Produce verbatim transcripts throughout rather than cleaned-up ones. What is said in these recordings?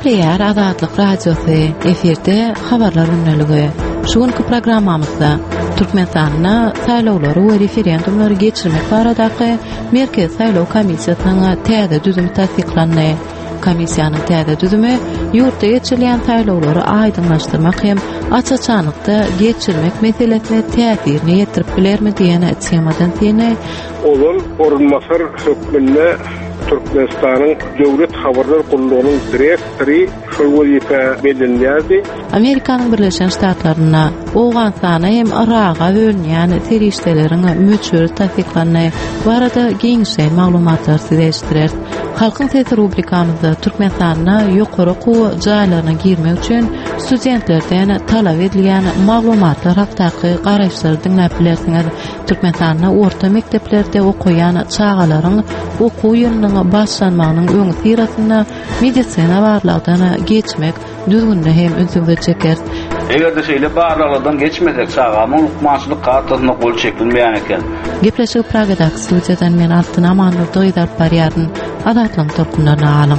Täpleýär Azatlyk radiosy efirde habarlar ünlüligi. Şuňky programmamyzda Türkmenistanyna saýlawlary we referendumlary geçirmek baradaky Merkez Saýlaw Komissiýasynyň täze düzümi tasdiklandy. Komissiýanyň täze düzümi ýurtda geçirilýän saýlawlary aýdynlaşdyrmak hem açaçanlykda geçirmek meselesine täsirini ýetirip bilermi diýene temadan tene Olun orunmasar hökmünde Türkmenistan'ın devlet haberler kuruluğunun direktori şol wazife belirlenýärdi. Amerikanyň Birleşen Ştatlaryna Owganstana hem Iraga bölünýän terişdeleriň möçüri tasdiklandy. Barada giňişe maglumatlar sizleşdirer. Halkyň Sesi rubrikamyzda Türkmenistanyna ýokary gowy jaýlaryna girmek üçin studentlerden talap edilýän maglumatlar hakdaky garaşlary diňläp bilersiňiz. Türkmenistanyna orta mekteplerde okuyan çağalaryň okuw ýylynyň başlanmagynyň öňü sirasynda medisina barlygdan geçmek düzgünde hem üzüňde çeker. Egerde şeýle barlygdan geçmesek çağamyň ukmançylyk gartysyna gol çekilmeýän eken. Gepleşik Pragadaky studiýadan men Altyn Amanlyk doýdap barýaryn. Adatlyň torkunlaryna alyň.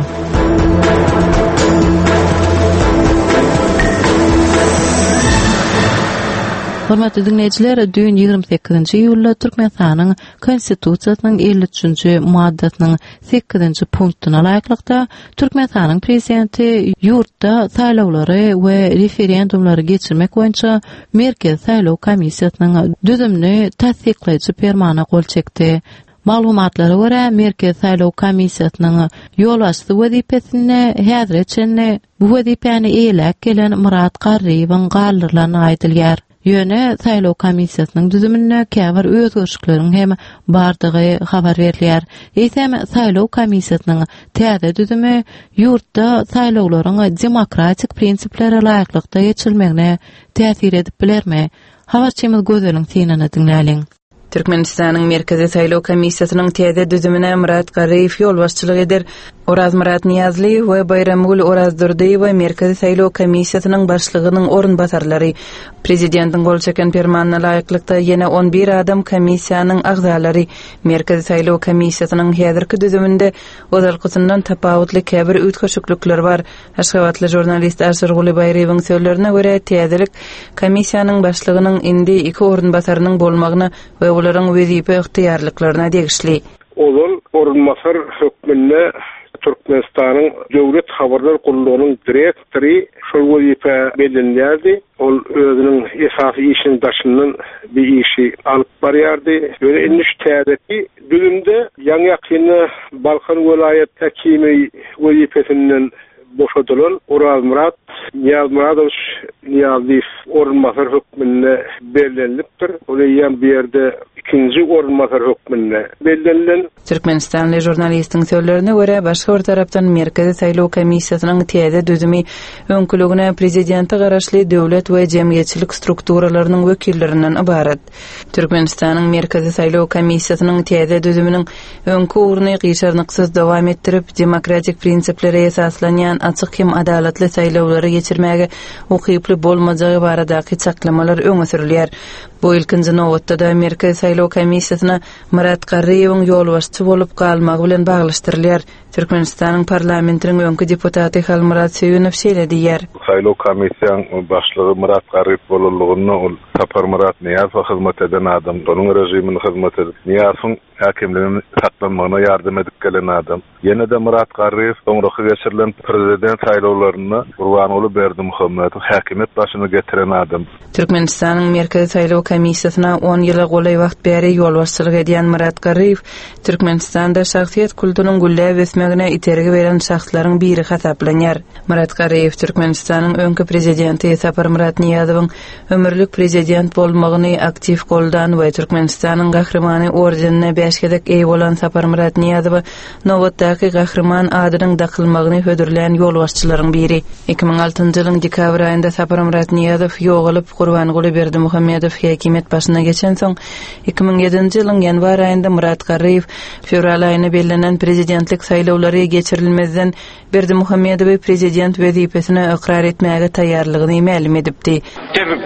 Hormatly dinleyijiler, dün ýygrimi sekizinji iýulda Türkmenistanyň konstitusiýasynyň elli üçünji maddasynyň sekizinji punktuna laýyklykda Türkmenistanyň prezidenti ýurtda saýlawlary we referendumlary geçirmek boýunça Merkez Saýlaw Komissiýasynyň düzümini tasdikleýiji fermana gol çekdi. Maglumatlara görä Merkez Saýlaw Komissiýasynyň ýolbaşçy wezipesine häzirçe bu wezipeni eýlek gelen Murat Garryýewiň galdyrlaryna aýdylýar. Ýöne Saýlaw Komissiýasynyň düzümine käbir özgörüşlikleriň hem bardygy habar berilýär. Eýsem Saýlaw Komissiýasynyň täze düzümi ýurtda saýlawlaryň demokratik prinsiplere laýyklykda geçirilmegine täsir edip bilermi? Habarçymyz gözüniň synanyny dinläliň. Türkmenistanyň Merkezi Saýlaw Komissiýasynyň täze düzümine Murat Garryýew ýolbaşçylyk eder. Oraz Murat Niyazly we Bayramgul Oraz Durdyýew Merkezi Saýlaw Komissiýasynyň başlygynyň orunbasarlary prezidentiň gol çeken fermanyna laýyklykda ýene on bir adam komissiýanyň agzalary Merkezi Saýlaw Komissiýasynyň häzirki düzüminde ozalkysyndan tapawutly käbir ütköşüklikler bar. Aşgabatly jurnalist Aşyr Gulybaýewiň sözlerine görä täzelik komissiýanyň başlygynyň indi iki orunbasarynyň bolmagyna we olaryň wezipe ýyhtiýarlyklaryna degişli. Olun orunmasar hökmünde Türkmenistan'ın devlet haberler kuruluğunun direktori şol wazife belirlenýärdi. Ol özüniň esasy işini daşynyň bir işi alyp barýardy. Böyle iniş täzeki düzümde ýaňakyny Balkan welaýet häkimi wazifesinden boşadylan Oraz Murat Niyaz Muradoviç Niyaziýew orunmasar hökmünde belirlenipdir. Olaýan bir ýerde ikinji orunmasar hökmünde belirlenen. Türkmenistanly jurnalistiň sözlerine görä başga bir tarapdan Merkezi Saýlaw Komissiýasynyň täze düzümi öňküligine prezidenti garaşly döwlet we jemgyýetçilik strukturalarynyň wekillerinden ibaret. Türkmenistanyň Merkezi Saýlaw Komissiýasynyň täze düzüminiň öňkü urny gyşarnyksyz dowam etdirip demokratik prinsiplere esaslanýan açyk hem adalatly saýlawlary geçirmäge ukyply bolmajagy baradaky çaklamalar öňe sürilýär. Bu ilkinji nowatda da Merkezi Saýlaw Komissiýasyna Murat Garryýewiň ýolbaşçy bolup galmagy bilen baglaşdyrylýar. Türkmenistanyň parlamentiniň öňkü deputaty Halmurat Söýünow şeýledýär. Saýlaw Komissiýanyň başlygy Murat Garryýew bolanyny ol Tapar Murat Niyazow hyzmat eden adam, onuň rejimine hyzmat edip Niyazowyň häkimligini saklanmagyna ýardam edip gelen adam. Ýene de Murat Garryýew soňraky geçirilen prezident saýlawlaryny Gurbanoğlu Berdimuhammedow häkimet başyna getiren adam. Türkmenistanyň Merkezi Saýlaw Komissiýasyna on ýyla golay wagt bäri ýolbaşçylyk edýän Murat Garryýew Türkmenistanda şahsiýet kulturynyň gülläp ösmegine itergi beren şahslaryň biri hasaplanýar. Murat Garryýew Türkmenistanyň öňkü prezidenti Sapar Murat Niyazowyň ömürlük prezident bolmagyny aktiv goldan we Türkmenistanyň gahrymany ordenine beş gezek eý bolan Sapar Murat Niyazow nowatdaky gahryman adynyň dakylmagyny hödürlän ýolbaşçylaryň biri. iki ming altynjy ýylyň dekabr aýynda Sapar Murat Niyazow ýogalyp Gurbanoğlu Berdimuhammedow häkimet başyna geçen soň iki ming ýedinji ýylyň ýanwar aýynda Murat Garryýew fevral aýyna belirlenen prezidentlik saýlawlary geçirilmezden Berdimuhammedow prezident wezipesine ikrar etmäge taýýarlygyny ma'lum edipdi.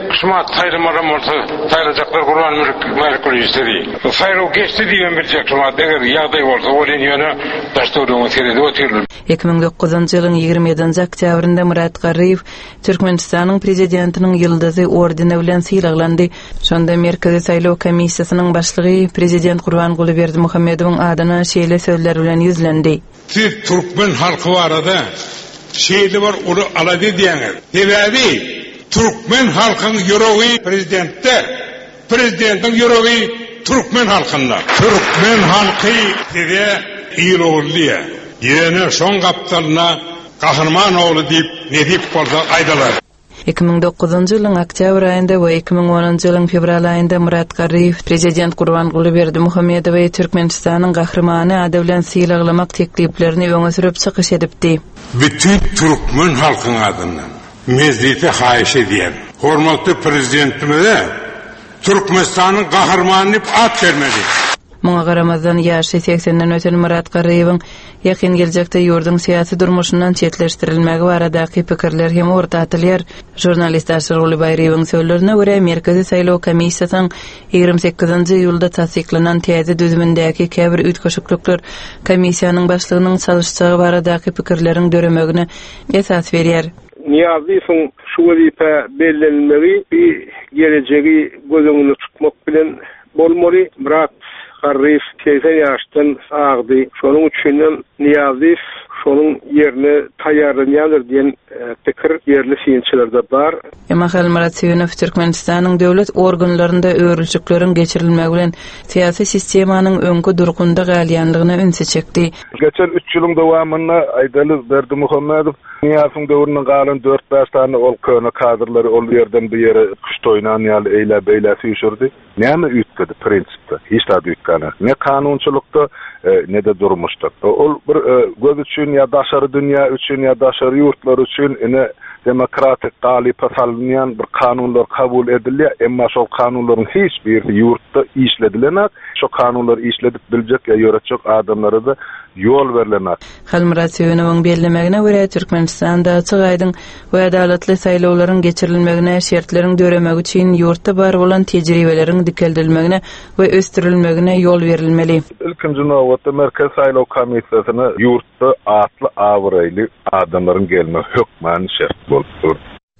Şumat sayılmadan olsa sayılacaklar Kur'an Merkürüsleri. Sayılı geçti diyen bir Şumat eğer yağday olsa o yönü başladığını seride oturur. iki bin dokuzuncu ýylyň ýygrimi ýedinji oktýabrynda Murat Garryp Türkmenistanyň prezidentiniň ýyldyzy ordeni bilen sylaglandi. Şonda Merkezi Saýlaw Komissiýasynyň başlygy prezident Gurbanguly Berdimuhammedowyň adyna şeýle sözler bilen ýüzlendi. Siz Türkmen halky barada şeýle bar uly alady diýeňiz. Sebäbi Türkmen halkynyň ýüregi prezidentde, prezidentiň ýüregi Türkmen halkynda. Türkmen halky size ýylgylýar. Ýene şoň gapdalyna Gahrman oğlu diýip nedip bolsa aýdalar. iki bin dokuzuncu ýylyň oktýabr aýynda we iki bin onuncu ýylyň fevral aýynda Murat Garryp prezident Gurbanguly Berdimuhammedowy Türkmenistanyň gahrmany ady bilen sylaklamak tekliplerini öňe sürüp çykyş edipdi. Bütün Türkmen halkynyň adyndan mezleti haýyş edýän hormatly prezidentimize Türkmenistanyň gahrmany diýip at bermedi. Muňa garamazdan ýaşy seksenden öten Murat Garrypyň ýakyn geljekde ýurdun syýasy durmuşyndan çetleşdirilmegi baradaky pikirler hem ortatylýar. Jurnalist Aşyr Baýryň sözlerine görä Merkezi Saýlaw Komissiýasynyň ýygrimi sekizinji ýylda tasdiklanan täze düzümindäki käbir ütköşüklikler komissiýanyň başlygynyň çalışjagy baradaky pikirleriň döremegine esas berýär. Niýazyň şu wezipä bellenmegi bir gelejegi gözüňde tutmak bilen bolmaly. Murat Garryp seksen ýaşdan agdy. Şonuň üçin Niýazy şonuň ýerine taýýarlanýardyr diýen pikir ýerli synçylerde bar. Emahal Murat Süýünow Türkmenistanyň döwlet organlarynda öwrülçükleriň geçirilmegi bilen syýasy sistemanyň öňkü durgunda galýanlygyna ünse çekdi. Geçen üç ýylyň dowamyna Aýdaly Berdimuhammedow Niýazyň döwründen galan dört beş tane ol köne kadrlary ol ýerden bir ýere kuştoýnan ýaly eýle beýle süýşürdi. Näme üýtgedi prinsipde? Hiç de üýtkana. Ne kanunçylykda ne de durmuşda. Ol bir göz üçin ýa daşary dünýä üçin ýa daşary ýurtlar üçin ene demokratik galypa salynýan bir kanunlar kabul edilýär, emma şol kanunlaryň hiç bir ýurtda işledilenak, şo kanunlar işledip biljek ýa ýöretjek adamlara da ýol berilenak. Murat Süýünowyň bellemegine görä Türkmenistanda açyk aýdyň we adalatly saýlawlaryň geçirilmegine şertleriň döremegi üçin ýurtda bar bolan tejribeleriň dikeldirilmegine we östürilmegine ýol berilmeli. Ilkinji nowatda Merkezi Saýlaw Komissiýasyna ýurtda atly awraýly adamlaryň gelmegi hökmän şert bolup.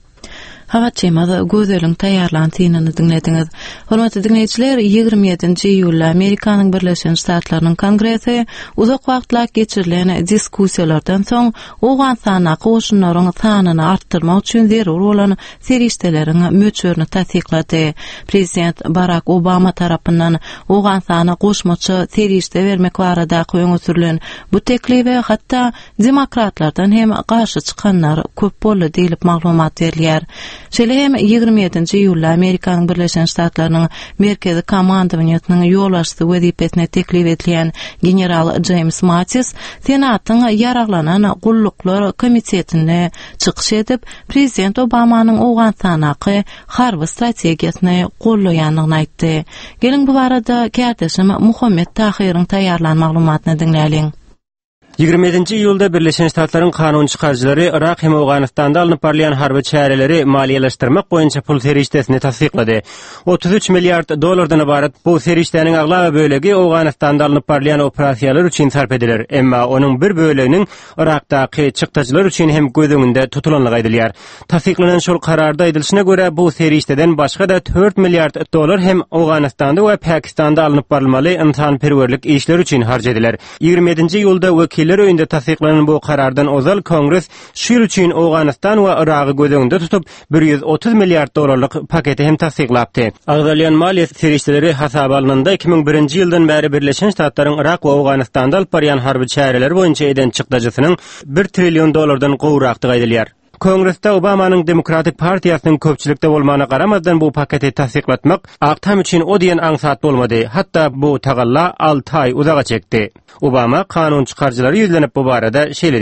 Hawa çemada gözeliň taýýarlanýanyny dinlediňiz. Hormatly dinleýijiler, ýygrimi ýedinji ýyl Amerikanyň Birleşen Ştatlarynyň Kongresi uzak wagtlar geçirilen diskussiýalardan soň Owganstana goşunlaryň sanyny artdyrmak üçin zerur bolan serişdeleriň möçürini tasdiklady. Prezident Barack Obama tarapyndan Owganstana goşmaçy serişde bermek barada öňe sürülen bu teklife hatda demokratlardan hem garşy çykanlar köp boldy diýilip maglumat berilýär. Şeýle hem ýygrimi ýedinji ýyl Amerikanyň Birleşen Ştatlarynyň merkezi komandowanýasynyň ýolbaşçy wezipesine teklip edilen general James Mattis Senatyň ýaraklanan gulluklar komitetine çykyş edip prezident Obamanyň Owganstanaky harby strategiýasyny gollaýanlygyny aýtdy. Gelin bu barada kärdeşim Muhammed Tahiryň taýýarlan maglumatyny dinläliň. ýygrimi ýedinji ýylda Birleşen Ştatlaryň kanun çykarjylary Irak hem Owganistanda alınıp barlayan harby çäreleri maliýeleşdirmek boýunça pul serişdesini tasdiklady. otuz üç milliard dollardan ibaret bu serişdeniň aglaby bölegi Owganistanda alınıp barlayan operasiýalar üçin sarp edilir. Emma onuň bir böleginiň Irakdaky çykdyjylar üçin hem gözüňinde tutulanlygy aýdylýar. Tasdiklanan şol kararda aýdylşyna görä bu serişdeden başga da dört milliard dollar hem Owganistanda we Pakistanda alınıp barylmaly insanperwerlik işler üçin harjadiler. ýygrimi ýedinji ýylda wekiller öýünde tasdiklanan bu karardan ozal Kongres şu ýyl üçin Owganystan we Iragy gözüňde tutup bir ýüz otuz milliard dollarlyk paketi hem tasdiklapdy. Agdalyan maliýe serişdeleri hasaba alynanda iki bin birinji ýyldan bäri Birleşen Ştatlaryň Irak we Owganystanda alyp barýan harby çäreler boýunça eden çykdyjysynyň bir trillion dollardan gowrakdygy aýdylýar. Kongresde Obamanyň Demokratik Partiýasynyň köpçülikde bolmagyna garamazdan bu paketi tasdiklatmak aktam üçin o diýen aňsat bolmady. Hatda bu tagalla altı ay uzaga çekdi. Obama kanun çykarjylary ýüzlenip bu barada şeýle diýdi.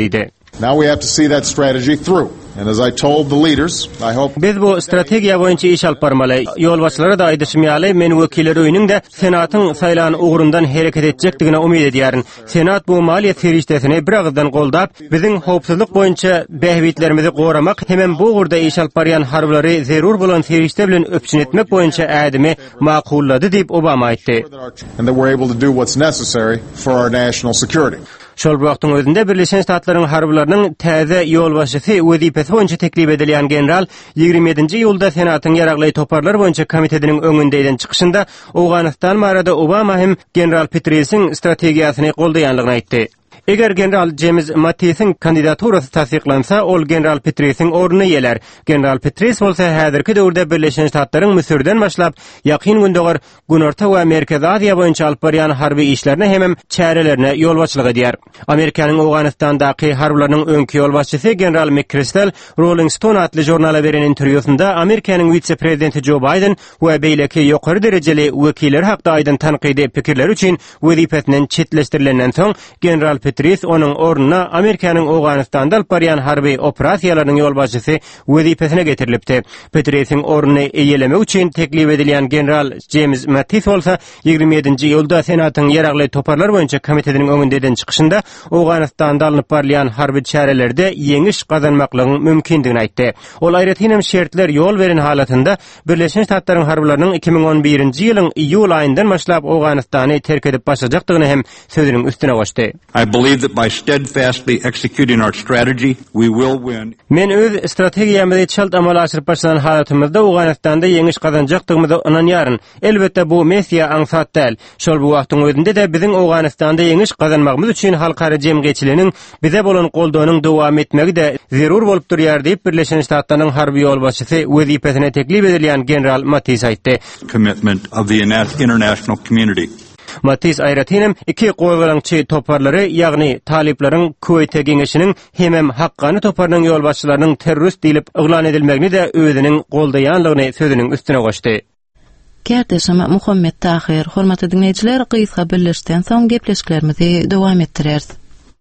Now we have to see that strategy through. And as I told the leaders, I hope biz bu strategiya boyunca iş alıp barmaly. Ýolbaşçylara da aýdyşmaly, men wekiller öýüniň de senatyň saýlan ugrundan hereket etjekdigine umyt edýärin. Senat bu maliýet feriştesini bir agzdan goldap, biziň howpsuzlyk boýunça behbitlerimizi goramak, hemem bu ugurda iş alyp barýan harblary zerur bolan ferişte bilen öpçün etmek boýunça ädimi maqullady diýip Obama aýtdy. And that we're able to do what's necessary for our national security. Şol wagtyň özünde Birleşen Ştatlaryň harblarynyň täze ýolbaşçysy wezipesi boýunça teklip edilýän general ýygrimi ýedinji ýylda senatyň ýaragly toparlar boýunça komitetining öňünde eden çykyşynda Awganystan barada Obama hem general Petraeus'in strategiýasyny goldaýanlygyny aýtdy. Eger general James Mattis'in kandidaturasy tasdiklansa, ol general Petraeus'in ornuny ýeler. General Petraeus bolsa häzirki döwürde Birleşen Ştatlaryň Misirden başlap ýakyn gündeger Günorta we Merkez Aziýa boýunça alyp barýan harby işlerine hemem çärelerine ýolbaşçylyk edýär. Amerikanyň Awganistandaky harblarynyň öňki ýolbaşçysy general McChrystal Rolling Stone adly jurnala beren interwýusynda Amerikanyň vice-prezidenti Joe Biden we beýleki ýokary derejeli wekiller hakda aýdan tanqidi pikirler üçin wezipesinden çetleşdirilenden soň general Petraeus onun ornuna Amerikanyň Awganistanda alyp barýan harby operasiýalarynyň ýolbaşçysy wezipesine getirilipdi. Petraeus'in ornuny eýelemek üçin teklip edilýän general James Mattis bolsa ýygrimi ýedinji ýylda senatyň ýaragly toparlar boýunça komitetiniň öňünde eden çykyşynda Awganistanda alınıp barýan harby çärelerde ýeňiş gazanmaklygyň mümkindigini aýtdy. Ol aýratynam şertler ýol beren halatynda Birleşen Ştatlaryň harblarynyň iki ming on birinji ýylyň iýul aýyndan başlap Awganistany terk edip başajakdygyny hem sözüniň üstüne goşdy. I believe that by steadfastly executing our strategy, we will win. Men öz strategiýamyzy çalt amal aşyryp başlanan halatymyzda Awganistanda ýeňiş gazanjakdygymy inanýaryn. Elbetde bu mesiýa aňsat däl. Şol bu wagtyň özünde de biziň Awganistanda ýeňiş gazanmagymyz üçin halkara jemgyýetçiliginiň bize bolan goldanyň dowam etmegi de zerur bolup durýar diýip Birleşen Ştatlaryň harby ýolbaşçysy wezipesine teklip edilýän general Mattis aýtdy. Commitment of the international community. Mattis aýratynam iki goýgalaňçy toparlary, ýagny taliplaryň Kuweyt'e giňeşiniň hemem haqqany toparlanan ýolbaşçylarynyň terrorist diýilip yglan edilmegini de özüniň goldaýanlygyny sözüniň üstüne goşdy. Gerdeşim Muhammed Tahir, hormatly dinleýijiler, gysga birleşden soň gepleşiklerimizi dowam etdireriz.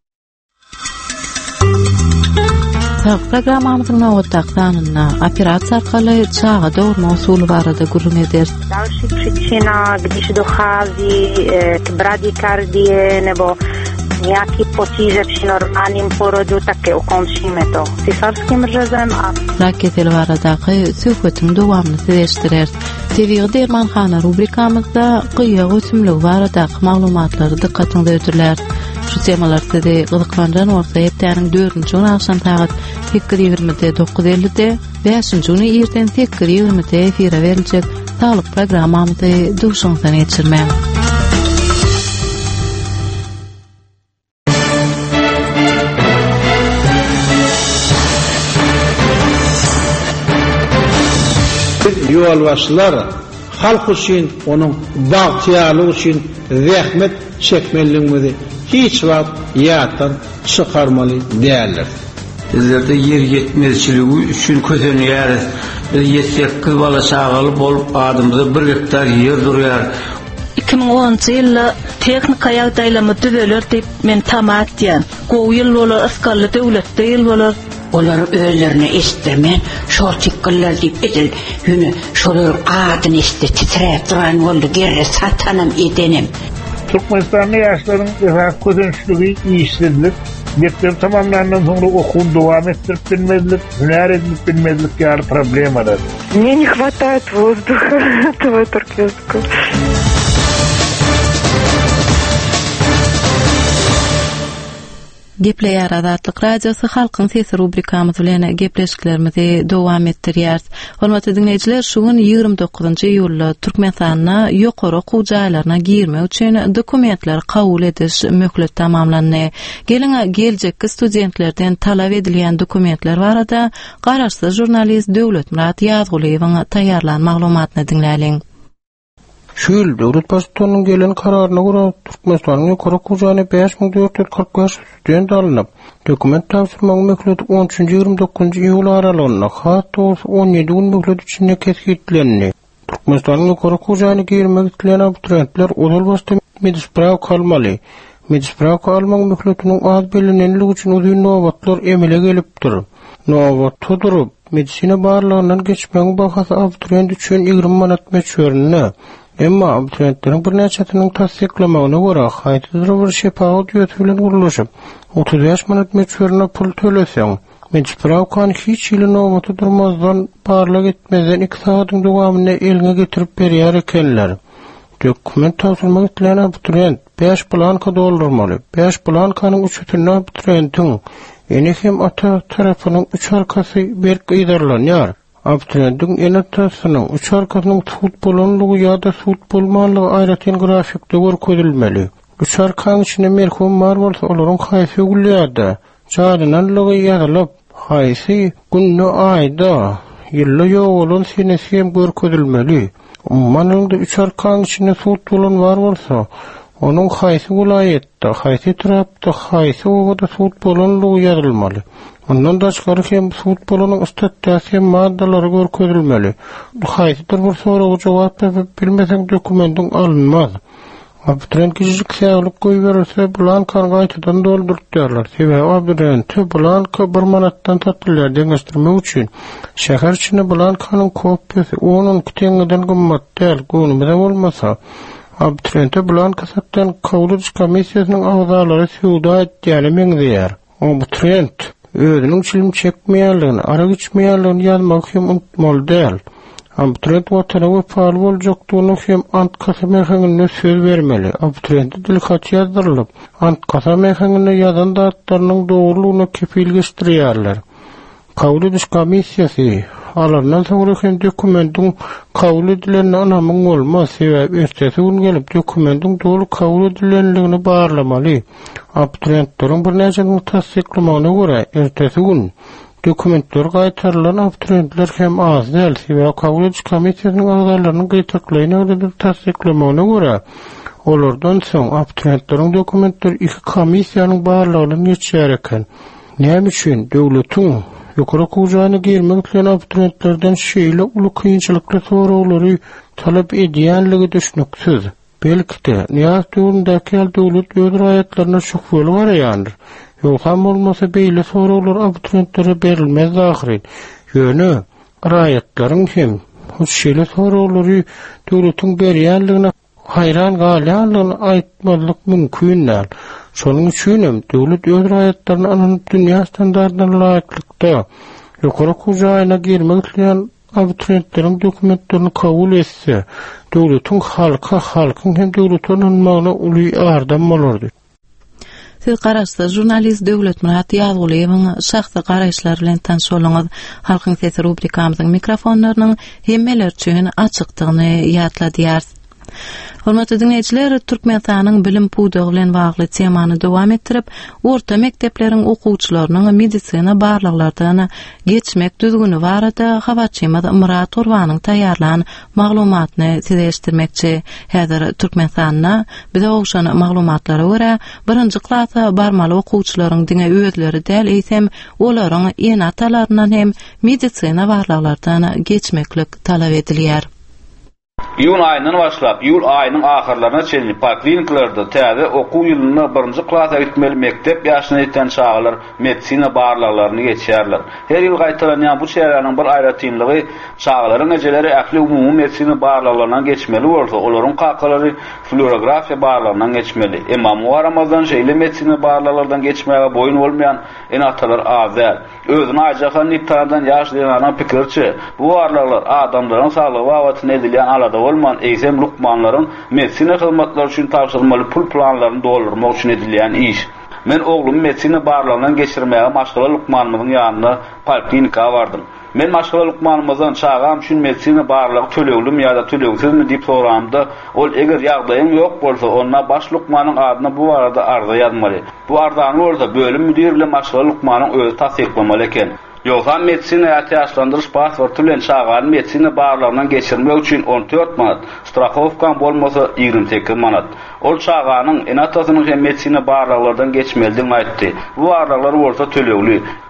Programmamyzyň nowatdakdanynda operasiýa arkaly çağa dowurma usuly barada gurrun ederiz. Dalszy przyczyna, gdyż dochodzi k bradykardii nebo nějaký potíže při normálním porodu, také ukončíme to císařským řezem. A Raketel baradaky söhbetiň dowamyny sereşdirer. Tevigi dermanxana rubrikamyzda gyýa ötümligi baradaky maglumatlary dikkatiňizde ötürler. Şu temalarda de gyzyklanjan bolsa hepdeniň dördünçi akşam saat ýigirmide dokuz ellide, beşinji güni erten ýigirmide efire beriljek sağlyk programmamyzy duşuňyzdan geçirmän. Ýolbaşçylar halk üçin, onuň bagtyarlygy üçin zähmet çekmeliligini hiç wagt ýatdan çykarmaly däldir. Bizlerde yer yetmezçiligi üçin közenýär. yedi sekiz bala çağaly bolup adamda bir hektar yer durýar. iki ming onunçy ýylda teknika ýagdaýlama düzeler diýip men tamat diýen. Gowy ýyl bolar, askarly döwletde ýyl bolar. Olar özlerine istirmen, şol çıkkıllar deyip edil, hünü şolur adın iste titreyip duran oldu, gerre satanım edenim. Türkmenistan'da yaşların efendim közençlüğü iyiştirilir. Mektep tamamlandan sonra okul devam ettirip bilmedilik, hüner edilip bilmedilik yani problem arar. Мне не хватает воздуха, этого туркменского. Gepleýär Azatlyk radiosu halkyň sesi rubrikamyz bilen gepleşiklerimizi dowam etdirýär. Hormatly dinleýijiler, şu gün ýygrimi dokuzunçy ýylda Türkmenistana ýokary okuw jaýlaryna girmek üçin dokumentler kabul ediş möhlet tamamlandy. Geliňe geljekki studentlerden talap edilýän dokumentler barada garaşsyz jurnalist Döwletmurat Ýazguliýewiň taýýarlan maglumatyny dinläliň. Şu ýyl döwlet başçylygynyň gelen kararyna görä Türkmenistanyň ýokary okuw jaýyna beş ming dört ýüz kırk beş student alınıp, dokument tapşyrmagy möhleti on üçinji ýygrimi dokuzunçy ýyl aralygynda hatda on ýedi gün möhlet içinde kesgitlendi. Türkmenistanyň ýokary okuw jaýyna girmek isleýän abiturientler ol başda medispraw kalmaly Medispravka almaň möhletiniň az bilinenligi üçin uzun nobatlar emele gelipdir. Nobat tudurup medisina barlygyndan geçmeň bahasy abituriyent üçin ýygrym manat meçhörüne. Emma abituriyentlerin bir näçetiniň tasdiklamagyna görä haýdydyr bir şepaat ýötü bilen guruluşyp otuz beş manat meçhörüne pul töleseň medispravkan hiç ýyly nobaty durmazdan barlyk etmezden iki saatyň dowamyny eline getirip berýär ekenler. Dokument tawsyrmak etlen abituriyent beş blanka doldurmaly. beş blankanyň üçüni abituriyentin eni hem ata tarapynyň üç arkasy berk ýydarlanýar. Abituriyentin eni atasynyň üç arkasynyň futbolunlygy ýa-da futbolmanlygy aýratyn grafikde görkezilmeli. Üç arkaň içinde merhum bar bolsa olaryň haýsy gulýarda çadynanlygy ýazylyp, haýsy günni aýda ýylla ýok bolan senesi hem görkezilmeli. Ummanlygyda üç arkaň içinde futbolun bar bolsa, onun haýsy vilayetde, haýsy tarapda, haýsy owada futbolunlygy ýazylmaly. Ondan daşgary hem futbolunyň statýasy maddalary görkezilmeli. Haýsydyr bir soraga jogap berip bilmeseň dokumentin alınmaz. Abituriyent kişilik sağlık koy verirse blankan gaýtadan doldurtýarlar. Sebäbi abituriyent blanka bir manatdan satylýar deňeşdirmek üçin. Şäher içinde blankanyň kopýasy onun kiteňden gymmat däl, gönümde bolmasa abituriyente blanka satdan kawludyş komissiýasynyň agzalary suwda etýäni meňzeýär. Abituriyent özüniň çilim çekmeýärligini, ara geçmeýärligini ýazmak hem unutmaly däl. Abituriyent watana we faal boljakdygyny hem ant kasam mekanine söz bermeli. Abituriyent dilhat ýazdyrylyp, ant kasam mekanine ýazan datlarynyň dogrulygyna kepil geçdirýärler. Kabul ediş komissiýasy alardan soňra hem dokumentin kabul edilenine anamyň bolmaz. Sebäbi ertesi gün gelip dokumentin dogry kabul edilenligini barlamaly. Abituriyentleriň bir näçe tasdiklamagyna görä ertesi gün dokumentler gaýtarylan abituriyentler hem az däl. Sebäbi kabul ediş komissiýasynyň agzalarynyň gaýtaklaryny tasdiklamagyna görä olardan soň abituriyentleriň dokumentleri iki komissiýanyň barlygyny geçýär eken. Näme üçin döwletiň ýokary kujagyna girmek bilen abituriyentlerden şeýle uly kynçylykly soraglary talap edýänligi düşnüksiz. Belki-de Niýaz döwründäki döwlet öz raýatlaryna şuhbely garaýandyr. Ýoksa bolmasa beýle soraglar abituriyentlere berilmez ahir. Ýöne raýatlaryň hem şeýle soraglary döwletiň berýänligine hayran galýanlygyny aýtmalyk mümkin däl. Şonuň üçin hem döwlet öz raýatlaryny anyp dünýä standartlaryna laýyklykda ýokary kujagyna girmek bilen abituriyentleriň dokumentlerini kabul etse, döwletiň halka, halkyň hem döwletiň anmagyna uly ýardam bolardy. Siz garaşda jurnalist Döwlet Murat Ýazguliýewiň şahsy garaşlary bilen tanış bolňyz. Halkyň sesi rubrikamyzyň mikrofonlarynyň hemmeler üçin açykdygyny ýatladýar. Hormatly dinleýijiler, Türkmenistanyň bilim puýdagy bilen bagly temany dowam etdirip, orta mektepleriň okuwçylarynyň medisina barlyklardan geçmek düzgünü barada habarçymyz Murat Urwanyň taýýarlanan maglumatyny size eşitdirmekçi. Häzir Türkmenistanda bize ogşan maglumatlara görä, birinji klasa barmaly okuwçylaryň diňe özleri däl eýsem, olaryň ýene atalaryndan hem medisina barlyklardan geçmeklik talap edilýär. Iyul ayından başlap, iyul ayının ahırlarına çelinip, polikliniklarda täze okuw ýylyna birinji klasa gitmeli mektep ýaşyna ýeten çağlar medisina barlaklaryny geçýärler. Her ýyl gaýtalanýan bu şäherleriň bir aýratynlygy çağlaryň ejeleri ähli umumy medisina barlaklaryna geçmeli bolsa, olaryň kakalary fluorografiýa barlaklaryna geçmeli. Emma muharamazdan şeýle medisina barlaklarydan geçmäge boýun bolmaýan enatalar az däl. Özüni ajakan niptardan ýaşlaýan pikirçi, bu barlaklar adamlaryň saglygy wagtyny edilýän alada bolman eýsem lukmanlaryň medisina hyzmatlary üçin tapşyrylmaly pul planlaryny doldurmak üçin edilýän iş. Men oglumy medisina barlagynyň geçirmäge maşgala lukmanymyň ýanyna poliklinika bardym. Men maşgala lukmanymyzdan çağam üçin medisina barlagy töleglim ýa-da tölegsizmi diýip soramda, ol eger ýagdaýyň ýok bolsa, onda baş lukmanyň adyna bu arada arza ýazmaly. Bu arzany orada bölüm müdiri bilen maşgala lukmanyň özi tasdiklamaly eken. Ýoksa medisina ýaşlandyryş pasporty bilen çağan medisina barlagynyň geçirmek üçin on dört manat, strahowka bolmasa ýygrimi sekiz manat. Ol çağanyň enatasynyň hem medisina barlaklardan geçmelidigini aýtdy. Bu barlaklar bolsa tölegli.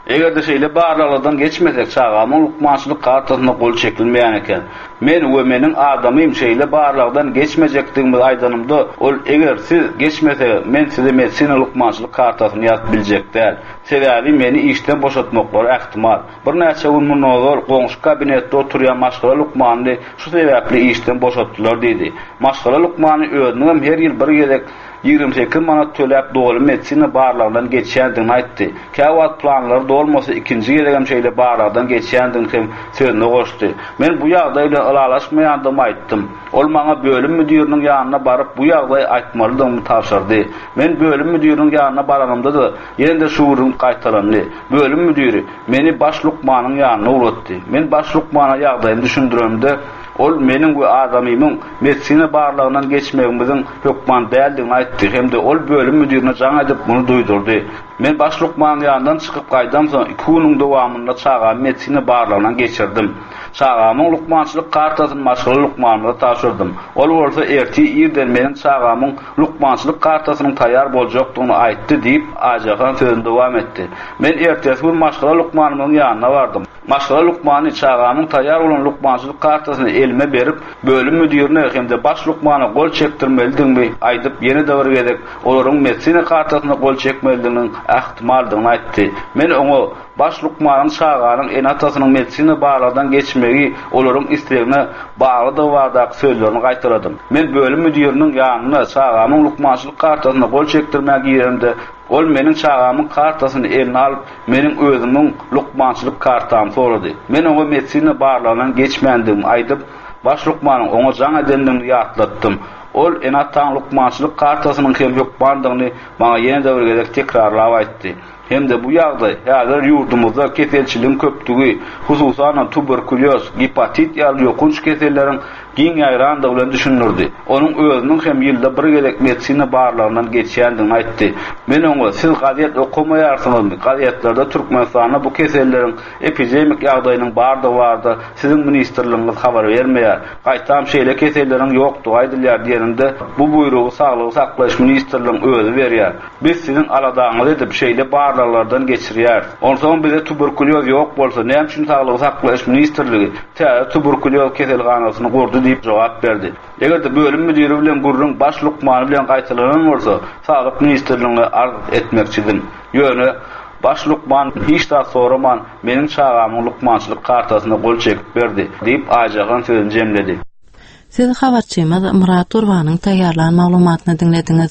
Eger de şeýle barlardan geçmesek çağamyň lukmançylyk kartasyna gol çekilmeýän eken. Men we meniň adamym şeýle barlardan geçmejekdigimi aýdanymda, ol eger siz geçmese men size medisina lukmançylyk kartasyny ýazyp biljekdir. Sebäbi meni işden boşatmaklary ähtimal. Bir näçe gün munozor goňşy kabinetde oturýan Maşgala Lukmany şu sebäpli işden boşatdylar diýdi. Maşgala Lukmany özüňem her ýyl bir gezek ýygrimi sekiz manat töläp doly medisina barlardan geçýändigini aýtdy. Käwat planlary dolmasa ikinji gezegem şeýle barlardan geçýändigini hem sözüne goşdy. Men bu ýagdaýla alalaşmaýandymy aýtdym. Ol maňa bölüm müdiriniň ýanyna baryp bu ýagdaýy aýtmalydymy tapşyrdy. Men bölüm müdiriniň ýanyna baranymda da ýene-de şuurum gaýtarandy. Bölüm müdiri meni baş Lukmanyň ýanyna uratdy. Men baş Lukmana ýagdaýymy düşündirýärmde, ol meniň we adamymyň medisina barlygyndan geçmegimiziň hökman däldigini aýtdy. Hemde ol bölüm müdirine jaň edip bunu duýdurdy. Men baş Lukmanyň ýanyndan çykyp gaýdam soň iki güniň dowamynda çağam medisina barlygyndan geçirdim. Çağamyň lukmançylyk kartasyny Maşgala Lukmanyna taşydym. Ol bolsa erti ýerden meniň çağamyň lukmançylyk kartasynyň taýýar boljakdygyny aýtdy diýip ajagan sözüni dowam etdi. Men ertesi gün Maşgala Lukmanyň ýanyna bardym. Maşgala Lukmany çağamyň taýýar bolan lukmançylyk kartasyny elime berip, bölüm müdirine hemde baş Lukmana gol çekdirmelidigimi aýdyp ýene-de bir gezek olaryň medisina kartasyna gol çekmelidiginiň ähtimaldygyny aýtdy. Men oňa baş Lukmanyň çağanyň enatasynyň medisina barlardan geçmegi olaryň islegine bagly da bardak sözlerini gaýtaradym. Men bölüm müdiriniň ýanyna çağamyň lukmançylyk kartasyna gol çekdirmäge ýerinde ol meniň çağamyň kartasyny eline alyp meniň özümiň lukmançylyk kartamy sorady. Men oňa medisina barlardan geçmändigimi aýdyp baş Lukmanyň oňa jaň edendigini ýatlatdym. Ol enataň lukmançylyk kartasynyň hem hökmandygyny maňa ýene-de bir gezek tekrarlap aýtdy. Hem de bu ýagdaý häzir ýurdumyzda keselçiligiň köpdügi, hususan tuberkuloz, hepatit ýaly ýokunç keselleriň giň ýaýrandygy bilen düşünürdi. Onuň özüniň hem ýylda bir gezek medisina barlaryndan geçýändigini aýtdy. Men oňa siz gaziet okumaýarsyňyzmy? Gazetlerde Türkmenistanda bu keselleriň epidemik ýagdaýynyň bardy bardy, siziň ministrligiňiz habar bermeýär. Gaýtam şeýle keselleriň ýokdugy aýdylýar diýerinde bu buyrugy Saglyk saklaş ministrligiň özü berýär. Biz siziň aladaňyz edip şeýle barlardan geçirýär. Onsoň bize tuberkuloz ýok bolsa, näme üçin Saglyk saklaş ministrligi täze tuberkuloz keselganasyny gurdy diýip jogap berdi. Eger bölüm müdiri bilen gurrun baş Lukmany bilen gaýtalan bolsa, Saglyk ministrligine arz etmekçidim. Ýöne baş Lukman hiç da soraman meniň çağamyň lukmançylyk kartasyna gol çekip berdi diýip ajagan sözüni jemledi. Siz habarçymyz Murat Urwanyň taýýarlan maglumatyny dinlediňiz.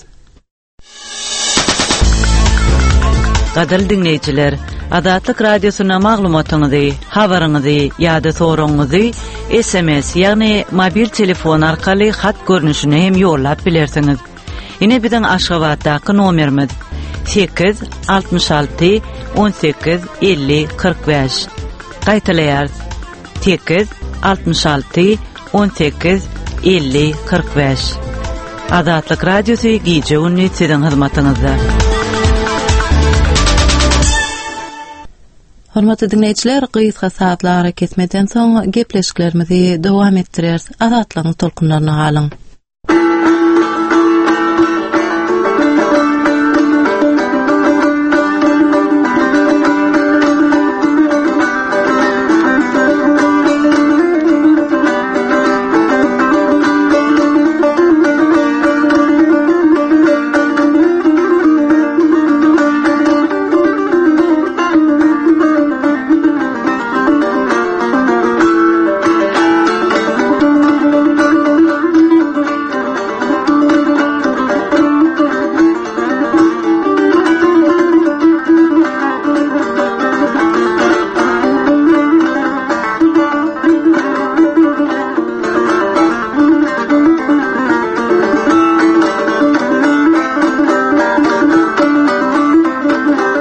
Gadal dinleyijiler, Adatlyk radiosyna maglumatyňyzy, habaryňyzy ýa-da soraňyzy S M S ýagny mobil telefon arkaly hat görnüşine hem ýollap bilersiňiz. Ine biziň Aşgabatdaky nomerimiz sekiz altmış alty on sekiz elli kırk beş. Gaýtalaýar sekiz altmış alty on sekiz elli kırk beş. Adatlyk radiosy gije ünni siziň hyzmatyňyzda. Hormatly dinleyijiler, gysga saatlara kesmeden soň gepleşiklerimizi dowam etdirýär. Azatlygyň tolkunlaryna galyň.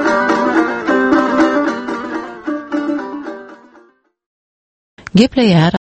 Gepleýär